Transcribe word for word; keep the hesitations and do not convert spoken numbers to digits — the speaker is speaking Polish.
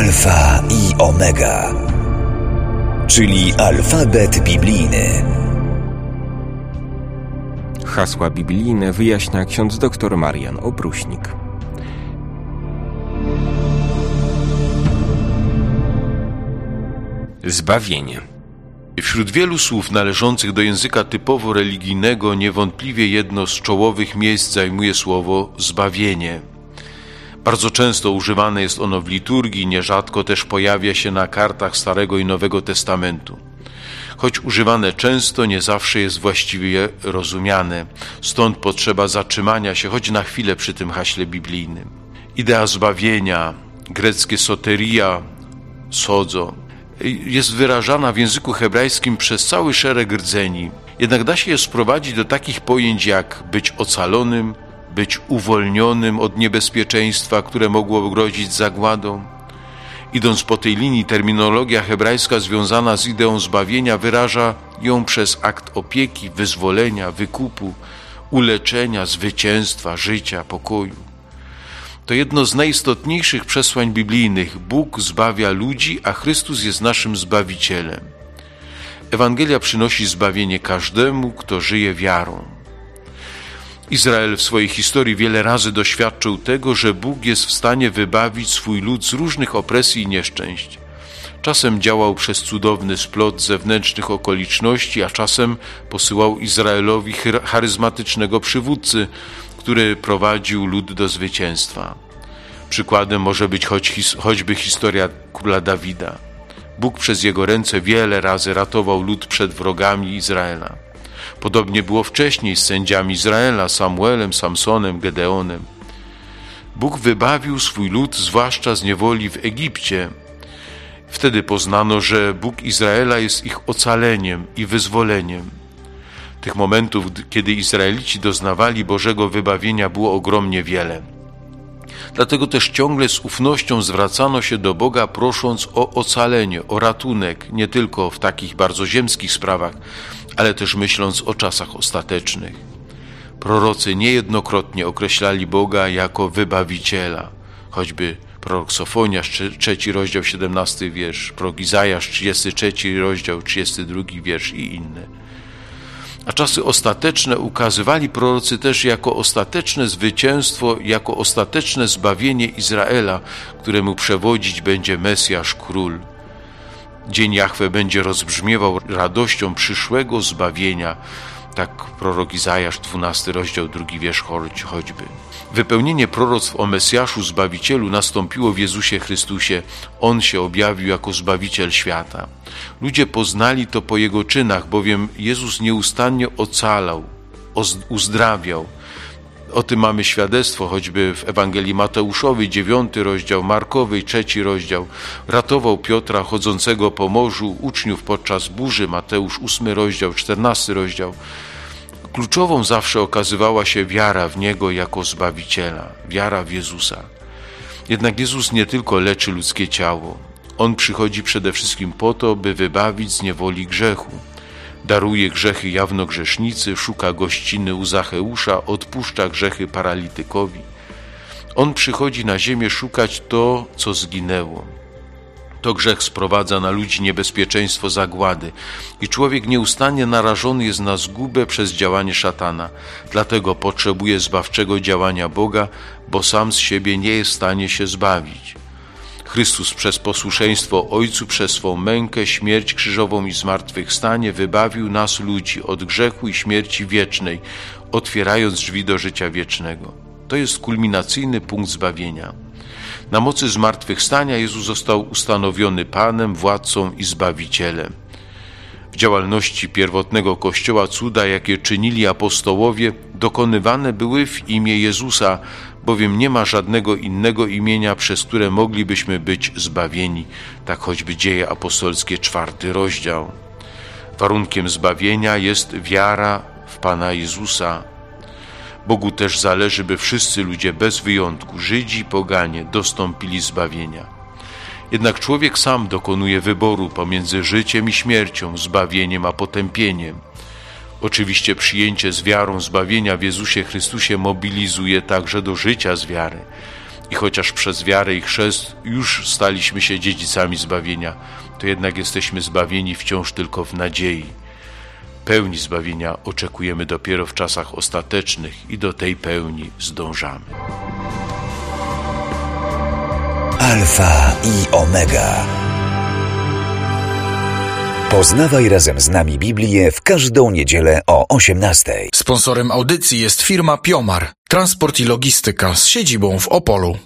Alfa i Omega, czyli alfabet biblijny. Hasła biblijne wyjaśnia ksiądz dr Marian Opruśnik. Zbawienie. Wśród wielu słów należących do języka typowo religijnego niewątpliwie jedno z czołowych miejsc zajmuje słowo zbawienie. Bardzo często używane jest ono w liturgii, nierzadko też pojawia się na kartach Starego i Nowego Testamentu. Choć używane często, nie zawsze jest właściwie rozumiane, stąd potrzeba zatrzymania się choć na chwilę przy tym haśle biblijnym. Idea zbawienia, greckie soteria, sozo, jest wyrażana w języku hebrajskim przez cały szereg rdzeni. Jednak da się je sprowadzić do takich pojęć jak być ocalonym, być uwolnionym od niebezpieczeństwa, które mogło grozić zagładą. Idąc po tej linii, terminologia hebrajska związana z ideą zbawienia wyraża ją przez akt opieki, wyzwolenia, wykupu, uleczenia, zwycięstwa, życia, pokoju. To jedno z najistotniejszych przesłań biblijnych. Bóg zbawia ludzi, a Chrystus jest naszym Zbawicielem. Ewangelia przynosi zbawienie każdemu, kto żyje wiarą. Izrael w swojej historii wiele razy doświadczył tego, że Bóg jest w stanie wybawić swój lud z różnych opresji i nieszczęść. Czasem działał przez cudowny splot zewnętrznych okoliczności, a czasem posyłał Izraelowi charyzmatycznego przywódcy, który prowadził lud do zwycięstwa. Przykładem może być choć, choćby historia króla Dawida. Bóg przez jego ręce wiele razy ratował lud przed wrogami Izraela. Podobnie było wcześniej z sędziami Izraela, Samuelem, Samsonem, Gedeonem. Bóg wybawił swój lud zwłaszcza z niewoli w Egipcie. Wtedy poznano, że Bóg Izraela jest ich ocaleniem i wyzwoleniem. Tych momentów, kiedy Izraelici doznawali Bożego wybawienia, było ogromnie wiele. Dlatego też ciągle z ufnością zwracano się do Boga, prosząc o ocalenie, o ratunek, nie tylko w takich bardzo ziemskich sprawach, ale też myśląc o czasach ostatecznych. Prorocy niejednokrotnie określali Boga jako wybawiciela, choćby prorok Sofoniasz, trzeci rozdział, siedemnasty wiersz, prorok Izajasz, trzydziesty trzeci rozdział, trzydziesty drugi wiersz i inne. A czasy ostateczne ukazywali prorocy też jako ostateczne zwycięstwo, jako ostateczne zbawienie Izraela, któremu przewodzić będzie Mesjasz, Król. Dzień Jahwe będzie rozbrzmiewał radością przyszłego zbawienia. Tak prorok Izajasz, dwunasty rozdział, drugi wiersz choćby. Wypełnienie proroctw o Mesjaszu, Zbawicielu nastąpiło w Jezusie Chrystusie. On się objawił jako Zbawiciel świata. Ludzie poznali to po Jego czynach, bowiem Jezus nieustannie ocalał, uzdrawiał. O tym mamy świadectwo choćby w Ewangelii Mateuszowej, dziewiąty rozdział, Markowej, trzeci rozdział. Ratował Piotra chodzącego po morzu, uczniów podczas burzy, Mateusz, ósmy rozdział, czternasty rozdział. Kluczową zawsze okazywała się wiara w Niego jako Zbawiciela, wiara w Jezusa. Jednak Jezus nie tylko leczy ludzkie ciało. On przychodzi przede wszystkim po to, by wybawić z niewoli grzechu. Daruje grzechy jawnogrzesznicy, szuka gościny u Zacheusza, odpuszcza grzechy paralitykowi. On przychodzi na ziemię szukać to, co zginęło. To grzech sprowadza na ludzi niebezpieczeństwo zagłady i człowiek nieustannie narażony jest na zgubę przez działanie szatana. Dlatego potrzebuje zbawczego działania Boga, bo sam z siebie nie jest w stanie się zbawić. Chrystus przez posłuszeństwo Ojcu, przez swą mękę, śmierć krzyżową i zmartwychwstanie wybawił nas ludzi od grzechu i śmierci wiecznej, otwierając drzwi do życia wiecznego. To jest kulminacyjny punkt zbawienia. Na mocy zmartwychwstania Jezus został ustanowiony Panem, Władcą i Zbawicielem. W działalności pierwotnego Kościoła cuda, jakie czynili apostołowie, dokonywane były w imię Jezusa, bowiem nie ma żadnego innego imienia, przez które moglibyśmy być zbawieni. Tak choćby Dzieje apostolskie, czwarty rozdział. Warunkiem zbawienia jest wiara w Pana Jezusa. Bogu też zależy, by wszyscy ludzie bez wyjątku, Żydzi i poganie, dostąpili zbawienia. Jednak człowiek sam dokonuje wyboru pomiędzy życiem i śmiercią, zbawieniem a potępieniem. Oczywiście przyjęcie z wiarą zbawienia w Jezusie Chrystusie mobilizuje także do życia z wiary. I chociaż przez wiarę i chrzest już staliśmy się dziedzicami zbawienia, to jednak jesteśmy zbawieni wciąż tylko w nadziei. Pełni zbawienia oczekujemy dopiero w czasach ostatecznych i do tej pełni zdążamy. Alfa i Omega. Poznawaj razem z nami Biblię w każdą niedzielę o osiemnastej. Sponsorem audycji jest firma Piomar, transport i logistyka z siedzibą w Opolu.